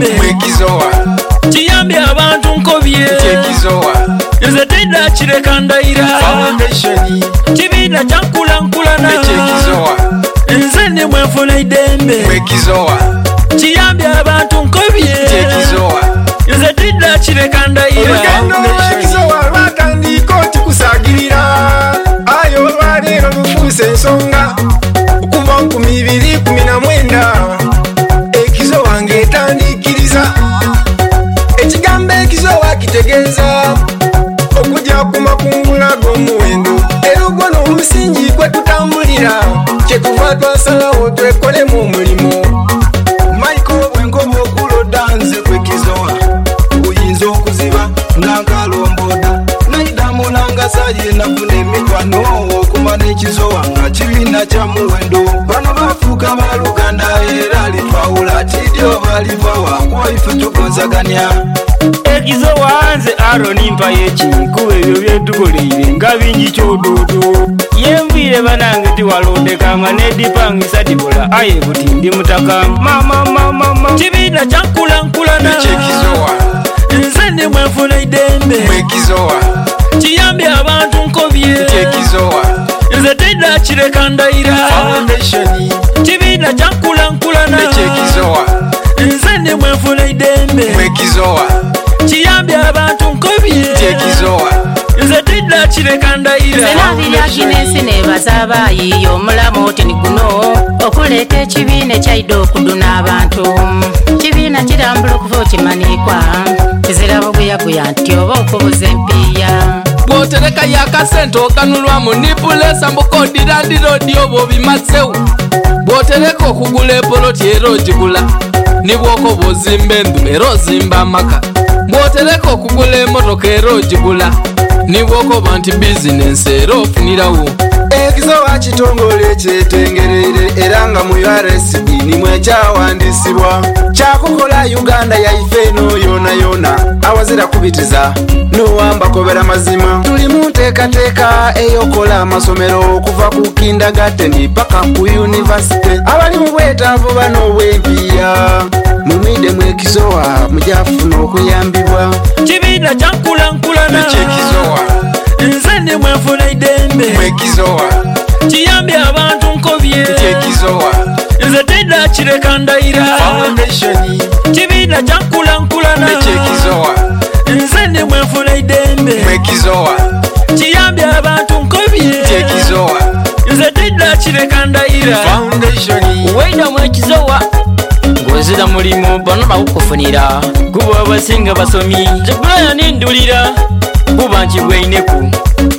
idembe mwekizowa kiyambye abantu nkobye tekizowa nze tedda kireka ndayira foundation kibiina kyankulankulana tekizowa nze ndi mwenfuna idembe mwekizowa kiyambye abantu nkobye tekizowa nze tedda kireka ndayira olugendo lwekizowa lwatandika otikusagirira ayo olwaleero lufuuse ensonga okuva 2019 ekizowa ng'etandikiriza ekigambo ekizowa kitegeeza okujja ku makungula g'omuwendo era ogwo n'omusingi gwe tutambulira kyetuva twasalawo twekolemu omulimu Michael bwenkoba okuloda nze kwekizowa oyinza okuziba nankalomboda naidamu nangasaye nafuna emikwano okuba n'ekizowa nga kibiina kya muwendo bano bafuuka baluganda era litwawula tidyo balivawa waife tugonzaganya ekizowa nze Aroni mpa y'ekikuba ebyo byetukoleire nga bingi kyodoodo yenvire banange tiwalondekanga nedipangisa tibola aye buti ndi mutaka mama kibiina kyankulankulana ekyekizowa nze ndi mwenfuna idembe mwekizowa kiyambye abantu nkobye tekizowa nze tedda kireka ndayira foundation kibiina kyankulankulana ekyekizowa nze ndi mwenfuna idembe mwekizowa kiyambye abantu nkobye tekizowa nze tedda kireka ndayira senabiryaginensi nebaza abayiyo omulamu otini guno okuleeta ekibiina ekyaidde okuduna abantu kibiina kirambula okuva okimanikwa kizira buguyaguya nti oba okubuza empiya bwotereka yakasente okanulwamu nipulesa mbukodira ndirodi obo bimazewo bwotereka okugula epoloti era ogigula nibwokoba ozimba endu era ozimba amaka bwotereka okugula emotoka era ogigula nibwokoba nti bizinensi era ofunirawo ekizowa kitongole kyetengereire era nga mu URSD nimwe kyawandisibwa kyakukola Uganda yaife eno yonayona awazira kubitiza nuwamba kobera mazima tuli mu nteekateeka eyokola amasomero okuva ku kindergarten paka ku university abali mu bwetaavu bano obwempiya mumidemu ekizowa mujafuna okuyambibwa kibiina kyankulankulana ekyekizowa nze ndi mwenfuna idembe mwekizowa kiyambye abantu nkobye tekizowa nze tedda kireka ndayira foundation kibiina kyankulankulana ekyekizowa nze ndi mwenfuna idembe mwekizowa kiyambye abantu nkobye tekizowa nze tedda kireka ndayira foundation weina mwekizowa ng'ozira mulimu bano bakukufunira kuba abasinga basomi kigulaya nindulira kuba nkigweineku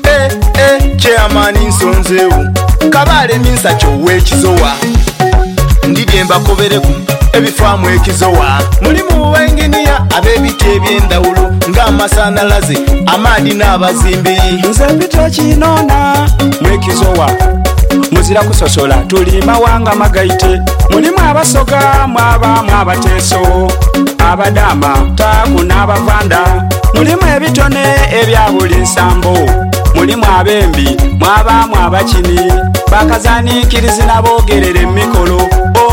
chairman nsonzeewo kabaale minsa kyoweekizowa ndibye mbakobereku ebifaamu ekizowa mulimu bwenginiya ab'ebiti eby'endawulo ng'amasanalaze amaadi n'abazimbi nze mpita kinoona mwekizowa muzira kusosola tuli mawanga magaite mulimu abasoga mwabaamu abateeso abadaama taaku n'abavanda mulimu ebitone ebya buli nsambo mulimu abembi mwabaamu abakini bakazaniikirizi n'aboogerera emikolo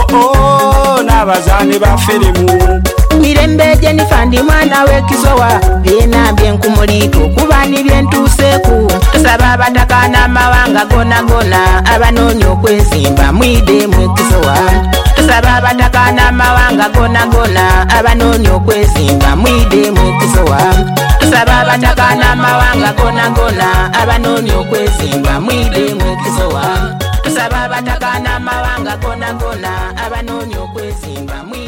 n'abazaani ba firimu mirembe Jennifer ndi mwana w'ekizowa byenambye nkumuliito okuba nibyentuuseeku tusaba abataka n'amawanga gona abanoonya okwezimba mwide mu ekizowa tusaba abataka n'amawanga gona abanoonya okwezimba mwide mu ekizowa tusaba abataka n'amawanga gona abanoonya okwezimba mwide mu ekizowa tusaba abataka n'amawanga gona abanoonya okwezimba